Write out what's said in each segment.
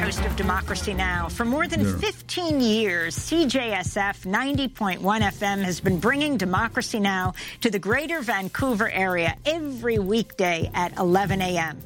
host of Democracy Now! For more than 15 years, CJSF 90.1 FM has been bringing Democracy Now! To the greater Vancouver area every weekday at 11 a.m.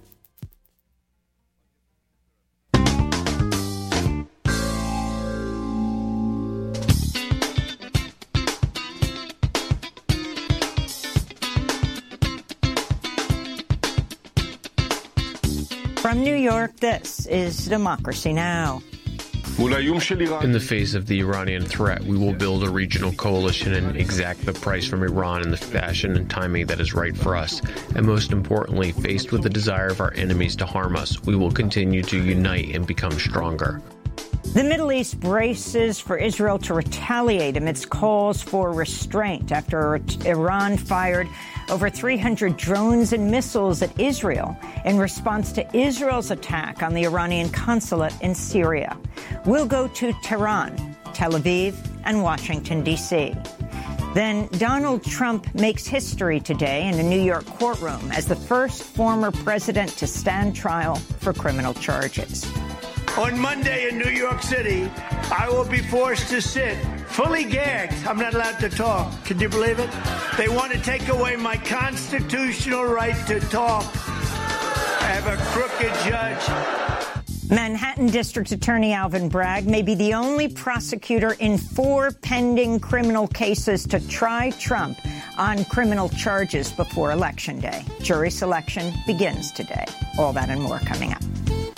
From New York, this is Democracy Now! In the face of the Iranian threat, we will build a regional coalition and exact the price from Iran in the fashion and timing that is right for us. And most importantly, faced with the desire of our enemies to harm us, we will continue to unite and become stronger. The Middle East braces for Israel to retaliate amidst calls for restraint after Iran fired over 300 drones and missiles at Israel in response to Israel's attack on the Iranian consulate in Syria. We'll go to Tehran, Tel Aviv, and Washington, D.C. Then Donald Trump makes history today in a New York courtroom as the first former president to stand trial for criminal charges. On Monday in New York City, I will be forced to sit fully gagged. I'm not allowed to talk. Can you believe it? They want to take away my constitutional right to talk. I have a crooked judge. Manhattan District Attorney Alvin Bragg may be the only prosecutor in 4 pending criminal cases to try Trump on criminal charges before Election Day. Jury selection begins today. All that and more coming up.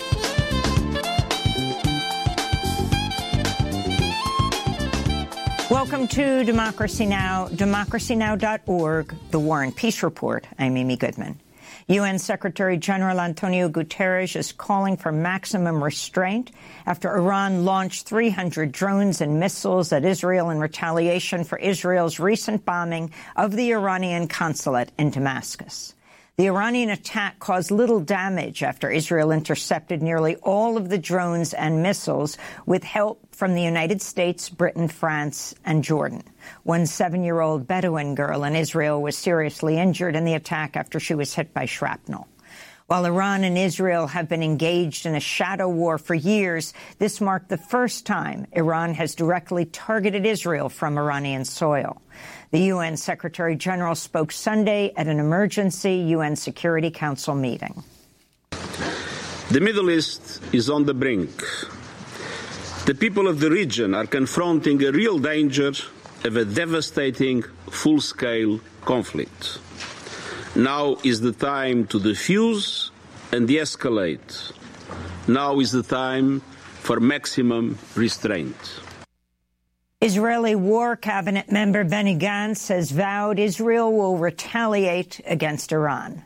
Welcome to Democracy Now!, democracynow.org, The War and Peace Report. I'm Amy Goodman. UN Secretary General Antonio Guterres is calling for maximum restraint after Iran launched 300 drones and missiles at Israel in retaliation for Israel's recent bombing of the Iranian consulate in Damascus. The Iranian attack caused little damage after Israel intercepted nearly all of the drones and missiles with help from the United States, Britain, France, and Jordan. One 7-year-old Bedouin girl in Israel was seriously injured in the attack after she was hit by shrapnel. While Iran and Israel have been engaged in a shadow war for years, this marked the first time Iran has directly targeted Israel from Iranian soil. The UN Secretary-General spoke Sunday at an emergency UN Security Council meeting. The Middle East is on the brink. The people of the region are confronting a real danger of a devastating, full-scale conflict. Now is the time to defuse and de-escalate. Now is the time for maximum restraint. Israeli War Cabinet member Benny Gantz has vowed Israel will retaliate against Iran.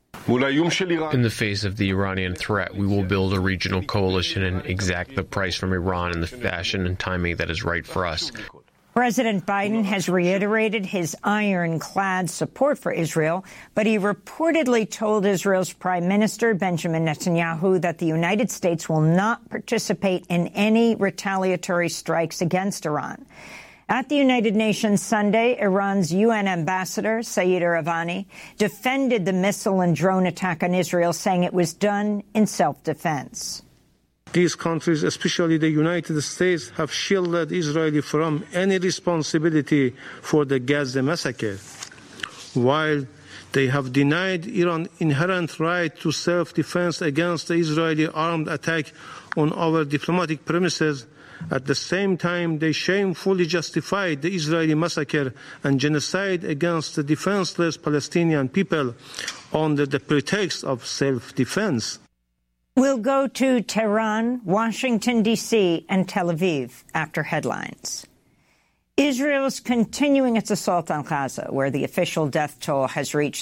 In the face of the Iranian threat, we will build a regional coalition and exact the price from Iran in the fashion and timing that is right for us. President Biden has reiterated his ironclad support for Israel, but he reportedly told Israel's Prime Minister Benjamin Netanyahu that the United States will not participate in any retaliatory strikes against Iran. At the United Nations Sunday, Iran's UN ambassador, Saeed Iravani, defended the missile and drone attack on Israel, saying it was done in self-defense. These countries, especially the United States, have shielded Israel from any responsibility for the Gaza massacre, while they have denied Iran inherent right to self-defense against the Israeli armed attack on our diplomatic premises. At the same time, they shamefully justified the Israeli massacre and genocide against the defenseless Palestinian people under the pretext of self-defense. We'll go to Tehran, Washington, D.C., and Tel Aviv after headlines. Israel's continuing its assault on Gaza, where the official death toll has reached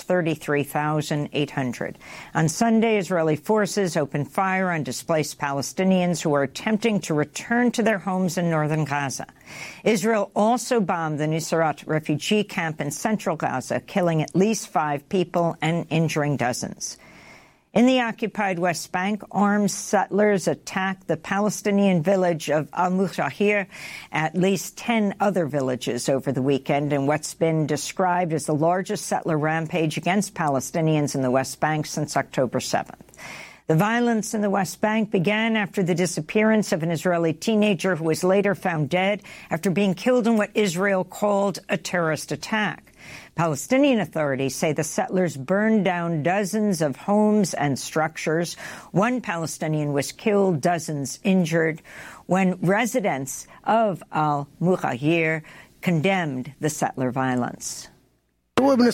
33,800. On Sunday, Israeli forces opened fire on displaced Palestinians who were attempting to return to their homes in northern Gaza. Israel also bombed the Nuseirat refugee camp in central Gaza, killing at least 5 people and injuring dozens. In the occupied West Bank, armed settlers attacked the Palestinian village of Al-Mushahir, at least 10 other villages over the weekend, in what's been described as the largest settler rampage against Palestinians in the West Bank since October 7th. The violence in the West Bank began after the disappearance of an Israeli teenager who was later found dead after being killed in what Israel called a terrorist attack. Palestinian authorities say the settlers burned down dozens of homes and structures. One Palestinian was killed, dozens injured, when residents of Al-Mughayir condemned the settler violence. My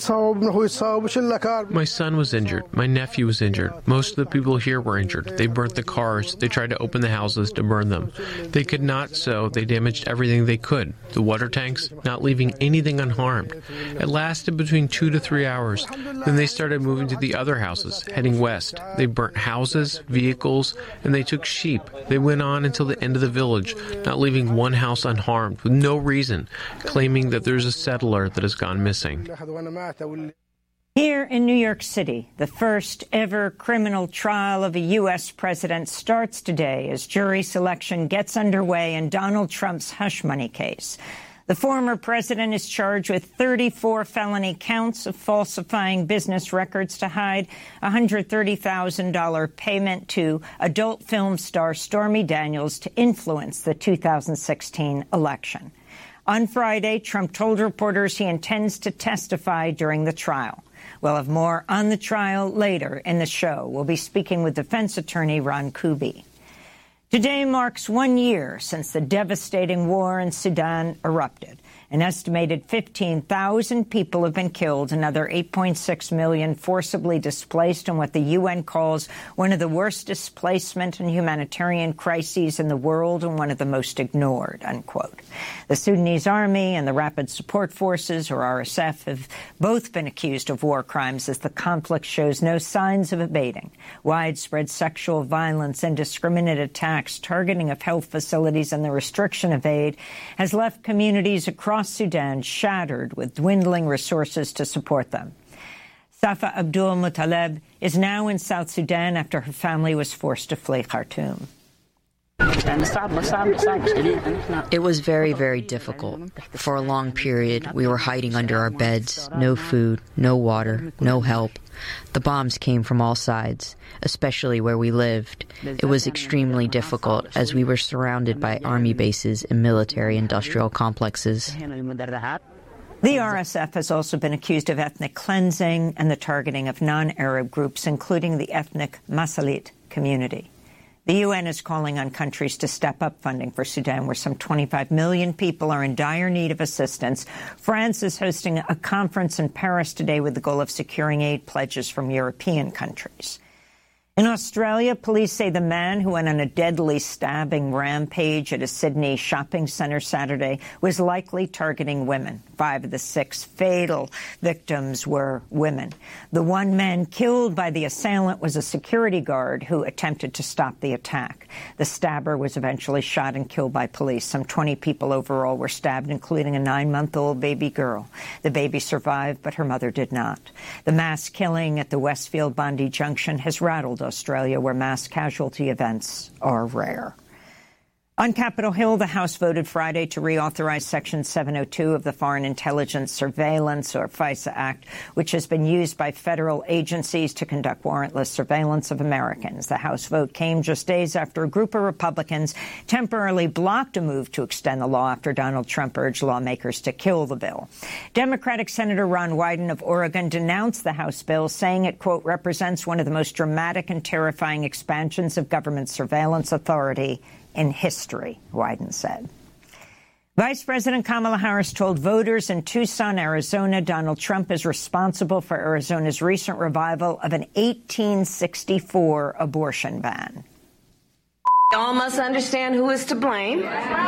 son was injured. My nephew was injured. Most of the people here were injured. They burnt the cars. They tried to open the houses to burn them. They could not, so they damaged everything they could. The water tanks, not leaving anything unharmed. It lasted between 2 to 3 hours. Then they started moving to the other houses, heading west. They burnt houses, vehicles, and they took sheep. They went on until the end of the village, not leaving one house unharmed, with no reason, claiming that there's a settler that has gone missing. Here in New York City, the first ever criminal trial of a U.S. president starts today as jury selection gets underway in Donald Trump's hush money case. The former president is charged with 34 felony counts of falsifying business records to hide a $130,000 payment to adult film star Stormy Daniels to influence the 2016 election. On Friday, Trump told reporters he intends to testify during the trial. We'll have more on the trial later in the show. We'll be speaking with defense attorney Ron Kuby. Today marks 1 year since the devastating war in Sudan erupted. An estimated 15,000 people have been killed, another 8.6 million forcibly displaced in what the UN calls one of the worst displacement and humanitarian crises in the world and one of the most ignored, unquote. The Sudanese army and the Rapid Support Forces, or RSF, have both been accused of war crimes as the conflict shows no signs of abating. Widespread sexual violence, indiscriminate attacks, targeting of health facilities, and the restriction of aid has left communities across Sudan shattered with dwindling resources to support them. Safa Abdul Muttaleb is now in South Sudan after her family was forced to flee Khartoum. It was very, very difficult. For a long period, we were hiding under our beds. No food, no water, no help. The bombs came from all sides, especially where we lived. It was extremely difficult as we were surrounded by army bases and military-industrial complexes. The RSF has also been accused of ethnic cleansing and the targeting of non-Arab groups, including the ethnic Masalit community. The UN is calling on countries to step up funding for Sudan, where some 25 million people are in dire need of assistance. France is hosting a conference in Paris today with the goal of securing aid pledges from European countries. In Australia, police say the man who went on a deadly stabbing rampage at a Sydney shopping centre Saturday was likely targeting women. 5 of the 6 fatal victims were women. The one man killed by the assailant was a security guard who attempted to stop the attack. The stabber was eventually shot and killed by police. Some 20 people overall were stabbed, including a 9-month-old baby girl. The baby survived, but her mother did not. The mass killing at the Westfield Bondi Junction has rattled Australia, where mass casualty events are rare. On Capitol Hill, the House voted Friday to reauthorize Section 702 of the Foreign Intelligence Surveillance, or FISA Act, which has been used by federal agencies to conduct warrantless surveillance of Americans. The House vote came just days after a group of Republicans temporarily blocked a move to extend the law after Donald Trump urged lawmakers to kill the bill. Democratic Senator Ron Wyden of Oregon denounced the House bill, saying it, quote, represents one of the most dramatic and terrifying expansions of government surveillance authority in history, Wyden said. Vice President Kamala Harris told voters in Tucson, Arizona, Donald Trump is responsible for Arizona's recent revival of an 1864 abortion ban. Y'all must understand who is to blame.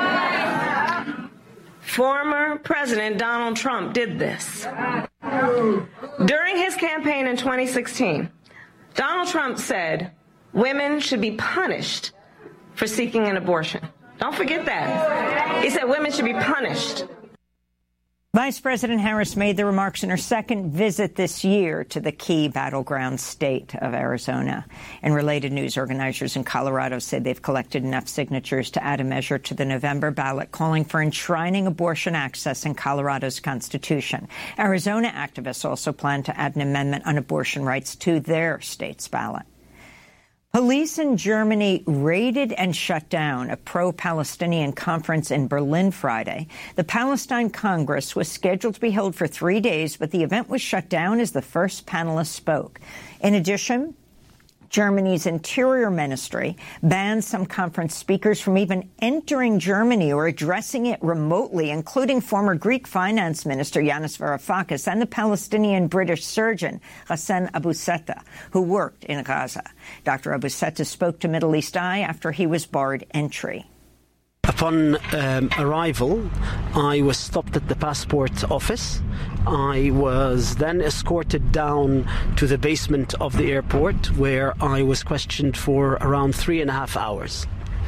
Former President Donald Trump did this. During his campaign in 2016, Donald Trump said women should be punished for seeking an abortion. Don't forget that. He said women should be punished. Vice President Harris made the remarks in her second visit this year to the key battleground state of Arizona. In related news, organizers in Colorado said they've collected enough signatures to add a measure to the November ballot calling for enshrining abortion access in Colorado's Constitution. Arizona activists also plan to add an amendment on abortion rights to their state's ballot. Police in Germany raided and shut down a pro-Palestinian conference in Berlin Friday. The Palestine Congress was scheduled to be held for 3 days, but the event was shut down as the first panelist spoke. In addition, Germany's Interior Ministry banned some conference speakers from even entering Germany or addressing it remotely, including former Greek Finance Minister Yanis Varoufakis and the Palestinian-British surgeon Hassan Abu-Setta, who worked in Gaza. Dr. Abu-Setta spoke to Middle East Eye after he was barred entry. Upon arrival, I was stopped at the passport office. I was then escorted down to the basement of the airport, where I was questioned for around 3.5 hours.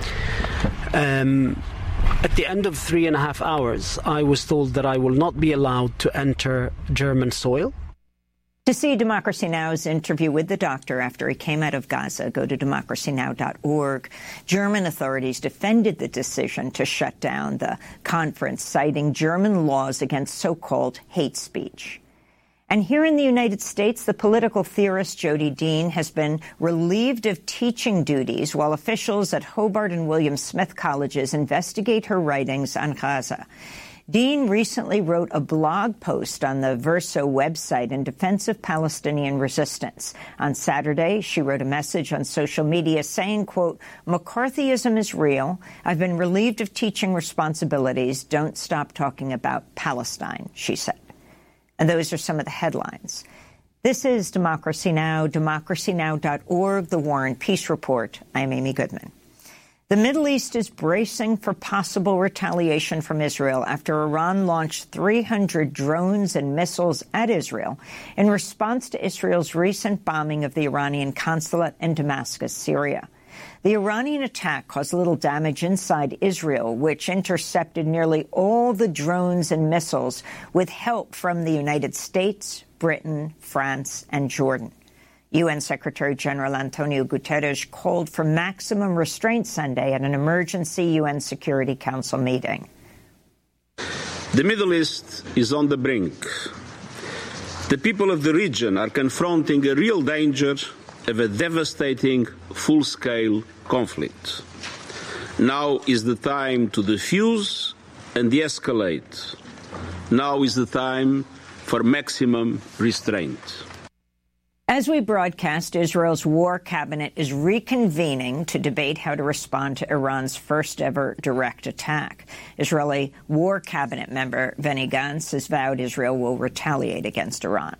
At the end of 3.5 hours, I was told that I will not be allowed to enter German soil. To see Democracy Now!'s interview with the doctor after he came out of Gaza, go to democracynow.org. German authorities defended the decision to shut down the conference, citing German laws against so-called hate speech. And here in the United States, the political theorist Jodi Dean has been relieved of teaching duties while officials at Hobart and William Smith colleges investigate her writings on Gaza. Dean recently wrote a blog post on the Verso website in defense of Palestinian resistance. On Saturday, she wrote a message on social media saying, quote, "McCarthyism is real. I've been relieved of teaching responsibilities. Don't stop talking about Palestine," she said. And those are some of the headlines. This is Democracy Now!, democracynow.org, The War and Peace Report. I'm Amy Goodman. The Middle East is bracing for possible retaliation from Israel after Iran launched 300 drones and missiles at Israel in response to Israel's recent bombing of the Iranian consulate in Damascus, Syria. The Iranian attack caused little damage inside Israel, which intercepted nearly all the drones and missiles with help from the United States, Britain, France, and Jordan. UN Secretary General Antonio Guterres called for maximum restraint Sunday at an emergency UN Security Council meeting. The Middle East is on the brink. The people of the region are confronting a real danger of a devastating, full-scale conflict. Now is the time to defuse and de-escalate. Now is the time for maximum restraint. As we broadcast, Israel's war cabinet is reconvening to debate how to respond to Iran's first-ever direct attack. Israeli war cabinet member Benny Gantz has vowed Israel will retaliate against Iran.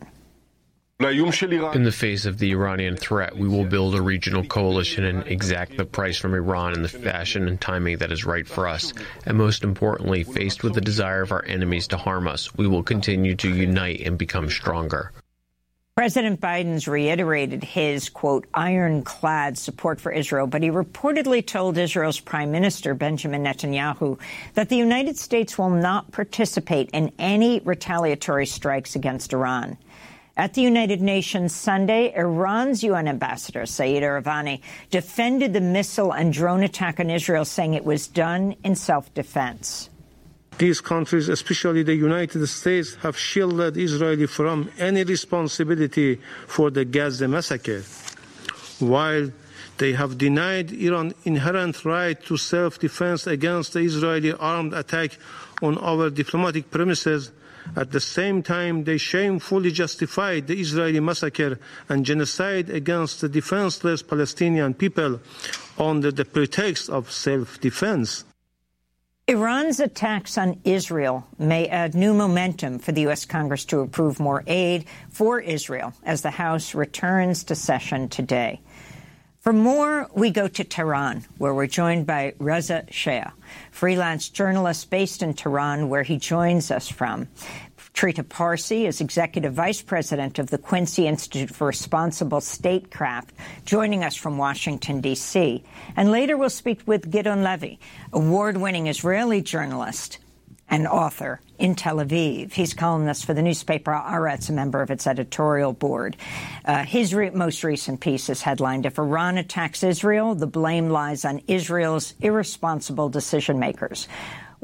In the face of the Iranian threat, we will build a regional coalition and exact the price from Iran in the fashion and timing that is right for us. And most importantly, faced with the desire of our enemies to harm us, we will continue to unite and become stronger. President Biden's reiterated his, quote, ironclad support for Israel, but he reportedly told Israel's Prime Minister Benjamin Netanyahu that the United States will not participate in any retaliatory strikes against Iran. At the United Nations Sunday, Iran's UN ambassador, Saeed Iravani, defended the missile and drone attack on Israel, saying it was done in self-defense. These countries, especially the United States, have shielded Israel from any responsibility for the Gaza massacre, while they have denied Iran inherent right to self-defense against the Israeli armed attack on our diplomatic premises. At the same time, they shamefully justified the Israeli massacre and genocide against the defenseless Palestinian people under the pretext of self-defense. Iran's attacks on Israel may add new momentum for the U.S. Congress to approve more aid for Israel as the House returns to session today. For more, we go to Tehran, where we're joined by Reza Shah, freelance journalist based in Tehran, where he joins us from. Trita Parsi is Executive Vice President of the Quincy Institute for Responsible Statecraft, joining us from Washington, D.C. And later we'll speak with Gideon Levy, award-winning Israeli journalist and author in Tel Aviv. He's columnist for the newspaper Haaretz, a member of its editorial board. His most recent piece is headlined, "If Iran attacks Israel, the blame lies on Israel's irresponsible decision-makers."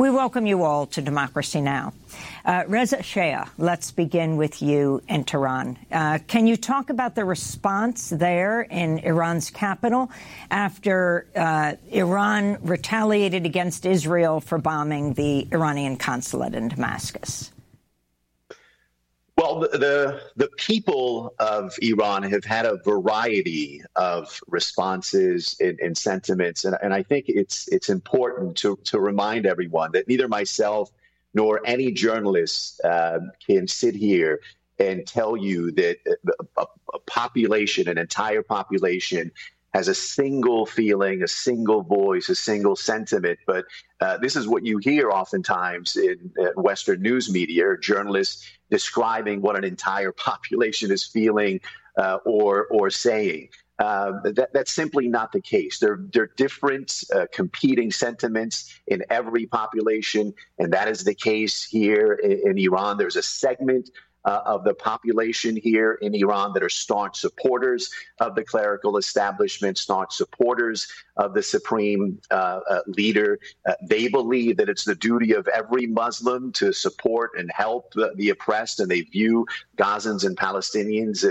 We welcome you all to Democracy Now! Reza Shea, let's begin with you in Tehran. Can you talk about the response there in Iran's capital after Iran retaliated against Israel for bombing the Iranian consulate in Damascus? Well, the people of Iran have had a variety of responses and sentiments, and I think it's important to remind everyone that neither myself nor any journalist can sit here and tell you that a population, an entire population, has a single feeling, a single voice, a single sentiment. But this is what you hear oftentimes in Western news media, journalists describing what an entire population is feeling or saying. That's simply not the case. There are different competing sentiments in every population, and that is the case here in Iran. There's a segment of the population here in Iran that are staunch supporters of the clerical establishment, staunch supporters of the supreme leader. They believe that it's the duty of every Muslim to support and help the oppressed, and they view Gazans and Palestinians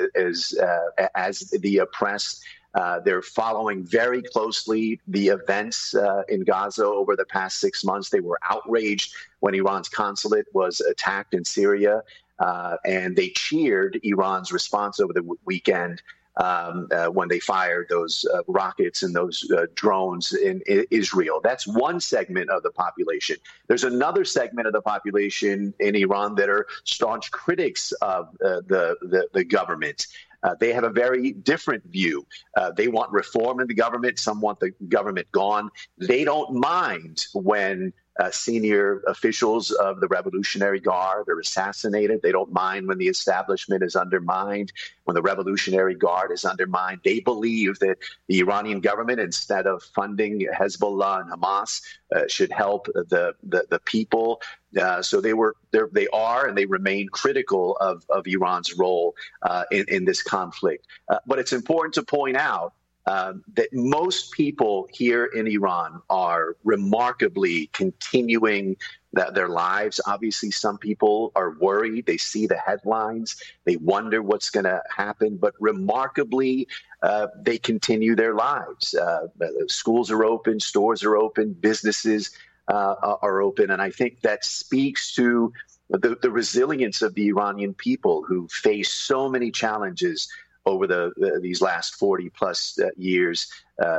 as the oppressed. They're following very closely the events in Gaza over the past 6 months. They were outraged when Iran's consulate was attacked in Syria. And they cheered Iran's response over the weekend when they fired those rockets and those drones in Israel. That's one segment of the population. There's another segment of the population in Iran that are staunch critics of the government. They have a very different view. They want reform in the government. Some want the government gone. They don't mind when senior officials of the Revolutionary Guard are assassinated. They don't mind when the establishment is undermined, when the Revolutionary Guard is undermined. They believe that the Iranian government, instead of funding Hezbollah and Hamas, should help the people. So they are and they remain critical of Iran's role in this conflict. But it's important to point out that most people here in Iran are remarkably continuing their lives. Obviously, some people are worried. They see the headlines. They wonder what's going to happen. But remarkably, they continue their lives. Schools are open. Stores are open. Businesses are open. And I think that speaks to the resilience of the Iranian people who face so many challenges over these last 40-plus years,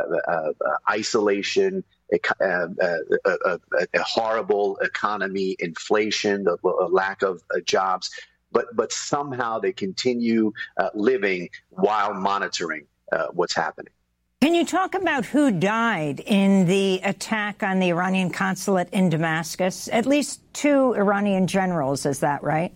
isolation, a horrible economy, inflation, a lack of jobs, but somehow they continue living while monitoring what's happening. Can you talk about who died in the attack on the Iranian consulate in Damascus? At least 2 Iranian generals, is that right?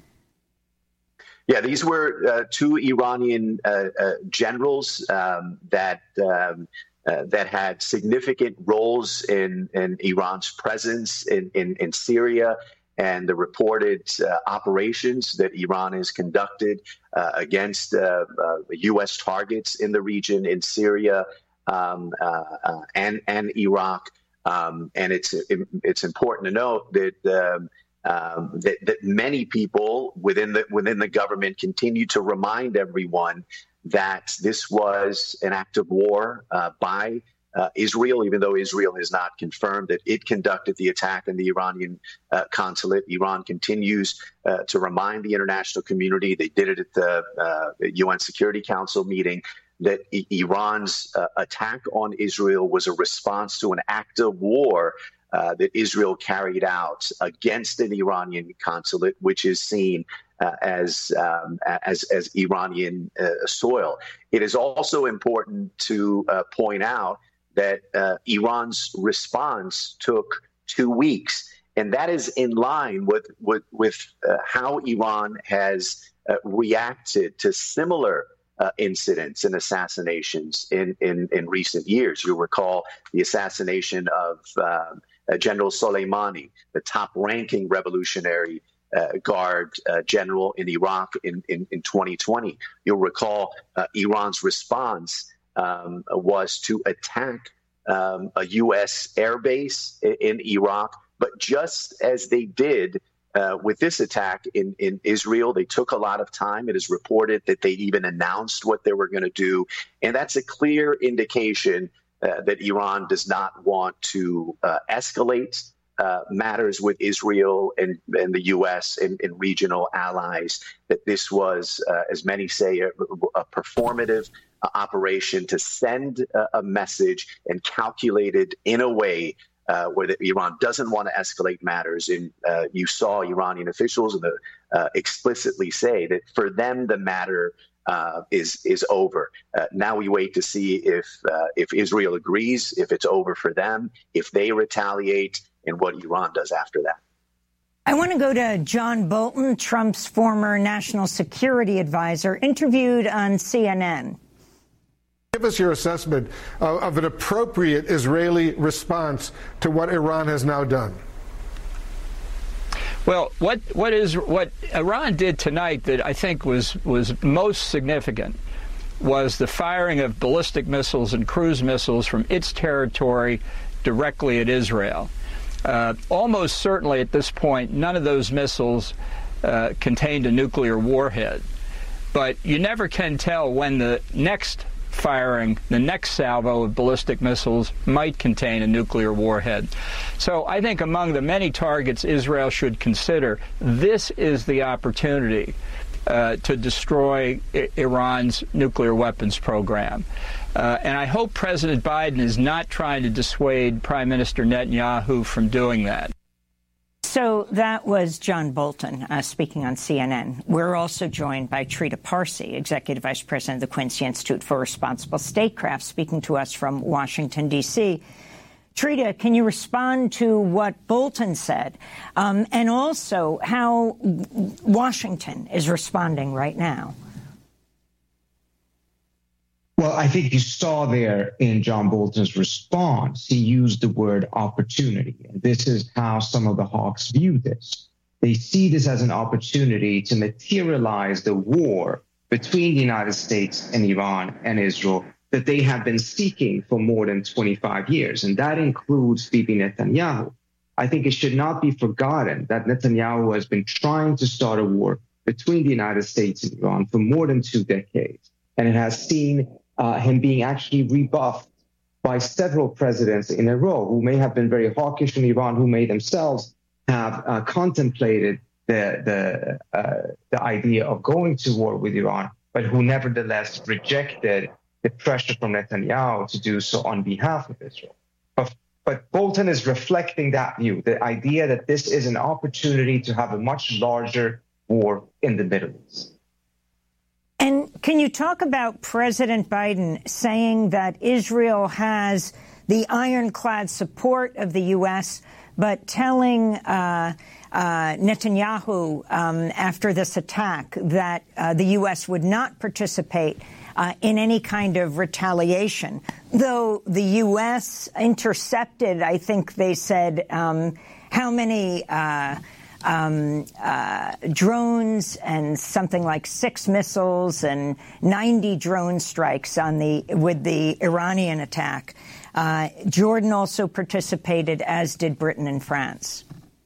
Yeah, these were 2 Iranian generals that had significant roles in Iran's presence in Syria and the reported operations that Iran has conducted against U.S. targets in the region, in Syria and Iraq. And it's important to note that that many people within the government continue to remind everyone that this was an act of war by Israel, even though Israel has not confirmed that it conducted the attack in the Iranian consulate. Iran continues to remind the international community. They did it at the UN Security Council meeting, that Iran's attack on Israel was a response to an act of war that Israel carried out against an Iranian consulate, which is seen as Iranian soil. It is also important to point out that Iran's response took 2 weeks, and that is in line with how Iran has reacted to similar incidents and assassinations in recent years. You'll recall the assassination of General Soleimani, the top-ranking Revolutionary Guard general in Iraq in 2020. You'll recall Iran's response was to attack a U.S. airbase in Iraq But just as they did with this attack in Israel, they took a lot of time. It is reported that they even announced what they were going to do. And that's a clear indication that Iran does not want to escalate matters with Israel and the U.S. and regional allies, that this was, as many say, a performative operation to send a message and calculated in a way where Iran doesn't want to escalate matters. And you saw Iranian officials explicitly say that for them the matter is over. Now we wait to see if Israel agrees, if it's over for them, if they retaliate, and what Iran does after that. I want to go to John Bolton, Trump's former national security advisor, interviewed on CNN. Give us your assessment of an appropriate Israeli response to what Iran has now done. Well, what Iran did tonight that I think was most significant was the firing of ballistic missiles and cruise missiles from its territory directly at Israel. Almost certainly at this point, none of those missiles contained a nuclear warhead. But you never can tell when the next firing, the next salvo of ballistic missiles might contain a nuclear warhead. So I think among the many targets Israel should consider, this is the opportunity to destroy Iran's nuclear weapons program. And I hope President Biden is not trying to dissuade Prime Minister Netanyahu from doing that. So that was John Bolton speaking on CNN. We're also joined by Trita Parsi, Executive Vice President of the Quincy Institute for Responsible Statecraft, speaking to us from Washington, D.C. Trita, can you respond to what Bolton said, and also how Washington is responding right now? Well, I think you saw there in John Bolton's response, he used the word opportunity. And this is how some of the hawks view this. They see this as an opportunity to materialize the war between the United States and Iran and Israel that they have been seeking for more than 25 years. And that includes Bibi Netanyahu. I think it should not be forgotten that Netanyahu has been trying to start a war between the United States and Iran for more than 2 decades. And it has seen him being actually rebuffed by several presidents in a row who may have been very hawkish in Iran, who may themselves have contemplated the idea of going to war with Iran, but who nevertheless rejected the pressure from Netanyahu to do so on behalf of Israel. But Bolton is reflecting that view, the idea that this is an opportunity to have a much larger war in the Middle East. And can you talk about President Biden saying that Israel has the ironclad support of the U.S., but telling Netanyahu after this attack that the U.S. would not participate in any kind of retaliation, though the U.S. intercepted, I think they said, how many drones and something like 6 missiles and 90 drone strikes with the Iranian attack. Jordan also participated, as did Britain and France.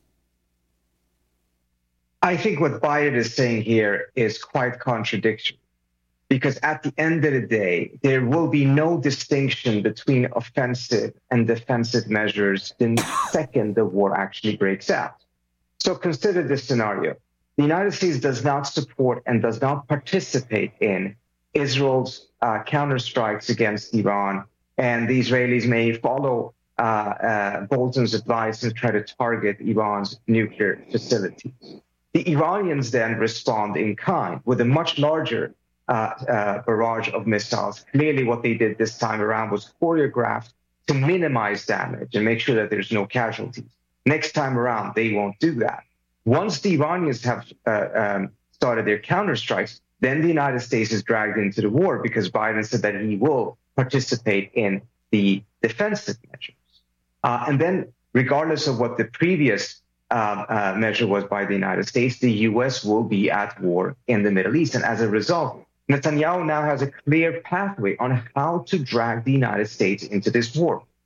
I think what Biden is saying here is quite contradictory, because at the end of the day, there will be no distinction between offensive and defensive measures the second the war actually breaks out. So consider this scenario. The United States does not support and does not participate in Israel's counterstrikes against Iran, and the Israelis may follow Bolton's advice and try to target Iran's nuclear facilities. The Iranians then respond in kind with a much larger barrage of missiles. Clearly what they did this time around was choreographed to minimize damage and make sure that there's no casualties. Next time around, they won't do that. Once the Iranians have started their counterstrikes, then the United States is dragged into the war because Biden said that he will participate in the defensive measures. And then, regardless of what the previous measure was by the United States, the U.S. will be at war in the Middle East. And as a result, Netanyahu now has a clear pathway on how to drag the United States into this war.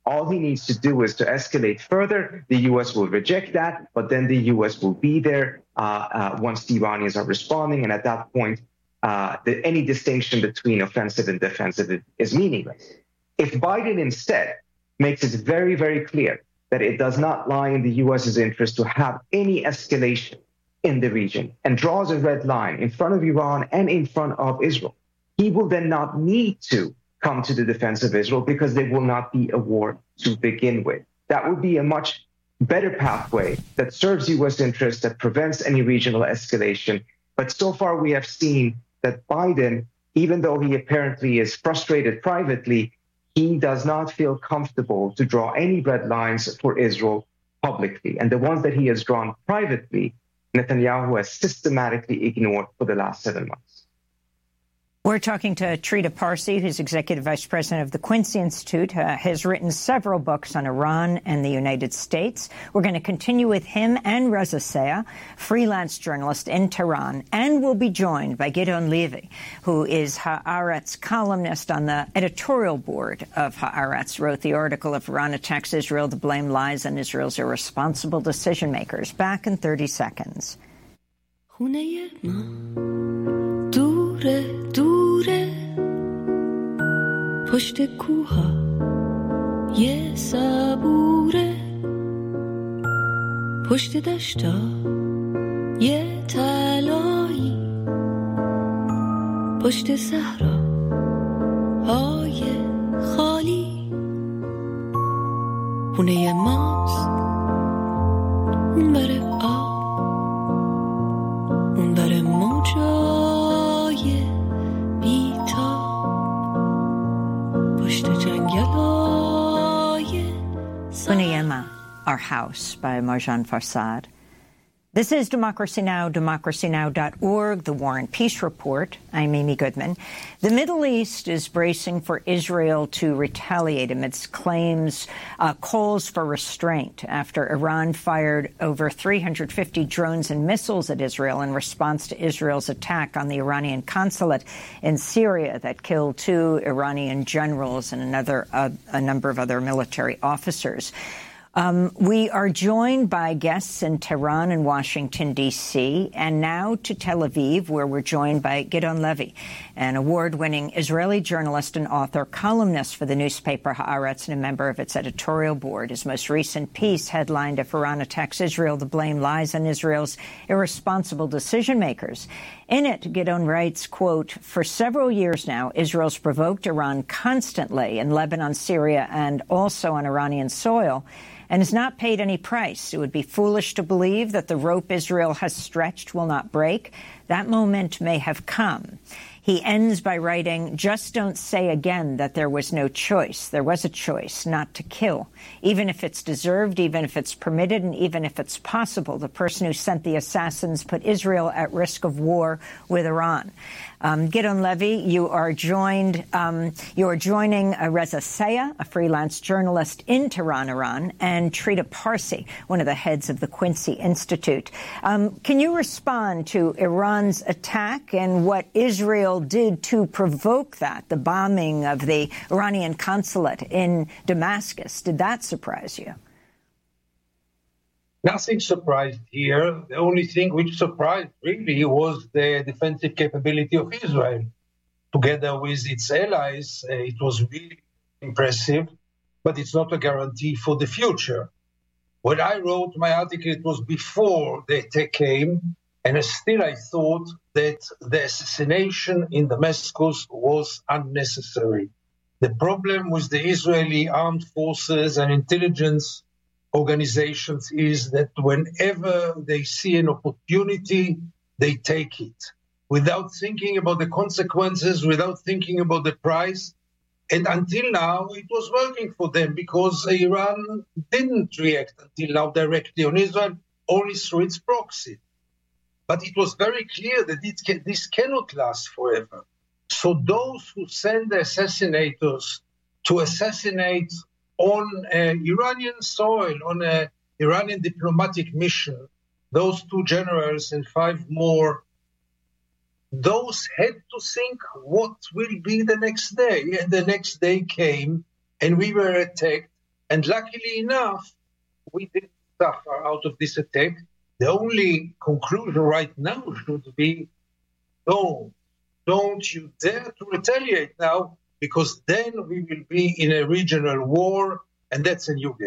All he needs to do is to escalate further. The U.S. will reject that, but then the U.S. will be there once the Iranians are responding. And at that point, any distinction between offensive and defensive is meaningless. If Biden instead makes it very, very clear that it does not lie in the U.S.'s interest to have any escalation in the region and draws a red line in front of Iran and in front of Israel, he will then not need to come to the defense of Israel because there will not be a war to begin with. That would be a much better pathway that serves U.S. interests, that prevents any regional escalation. But so far we have seen that Biden, even though he apparently is frustrated privately, he does not feel comfortable to draw any red lines for Israel publicly. And the ones that he has drawn privately, Netanyahu has systematically ignored for the last 7 months. We're talking to Trita Parsi, who's Executive Vice President of the Quincy Institute, has written several books on Iran and the United States. We're going to continue with him and Reza Sayah, freelance journalist in Tehran, and we'll be joined by Gideon Levy, who is Haaretz columnist on the editorial board of Haaretz, wrote the article "If Iran Attacks Israel, the blame lies on Israel's irresponsible decision-makers." Back in 30 seconds. دوره پشت کوها یه صبوره پشت دشتا یه طلایی پشت صحرا های خالی خونه ماست اون بره آب اون بره موجا Bunayema, Our House by Marjan Farsad. This is Democracy Now!, democracynow.org, The War and Peace Report. I'm Amy Goodman. The Middle East is bracing for Israel to retaliate amidst calls for restraint after Iran fired over 350 drones and missiles at Israel in response to Israel's attack on the Iranian consulate in Syria that killed 2 Iranian generals and a number of other military officers. We are joined by guests in Tehran and Washington, D.C., and now to Tel Aviv, where we're joined by Gideon Levy, an award-winning Israeli journalist and author, columnist for the newspaper Haaretz, and a member of its editorial board. His most recent piece, headlined "If Iran Attacks Israel, the blame lies on Israel's irresponsible decision-makers." In it, Gideon writes, quote, "For several years now, Israel's provoked Iran constantly in Lebanon, Syria, and also on Iranian soil, and has not paid any price. It would be foolish to believe that the rope Israel has stretched will not break. That moment may have come." He ends by writing, "Just don't say again that there was no choice. There was a choice not to kill. Even if it's deserved, even if it's permitted, and even if it's possible, the person who sent the assassins put Israel at risk of war with Iran." Gideon Levy, you are joining Reza Sayah, a freelance journalist in Tehran, Iran, and Trita Parsi, one of the heads of the Quincy Institute. Can you respond to Iran's attack and what Israel did to provoke that, the bombing of the Iranian consulate in Damascus? Did that surprise you? Nothing surprised here. The only thing which surprised really was the defensive capability of Israel. Together with its allies, it was really impressive, but it's not a guarantee for the future. When I wrote my article, it was before the attack came, and still I thought that the assassination in Damascus was unnecessary. The problem with the Israeli armed forces and intelligence organizations is that whenever they see an opportunity, they take it without thinking about the consequences, without thinking about the price. And until now, it was working for them because Iran didn't react until now directly on Israel, only through its proxy. But it was very clear that this cannot last forever. So those who send the assassinators to assassinate on Iranian soil, on an Iranian diplomatic mission, those 2 generals and 5 more, those had to think what will be the next day. And the next day came, and we were attacked. And luckily enough, we didn't suffer out of this attack. The only conclusion right now should be, don't you dare to retaliate now, because then we will be in a regional war, and that's a new game.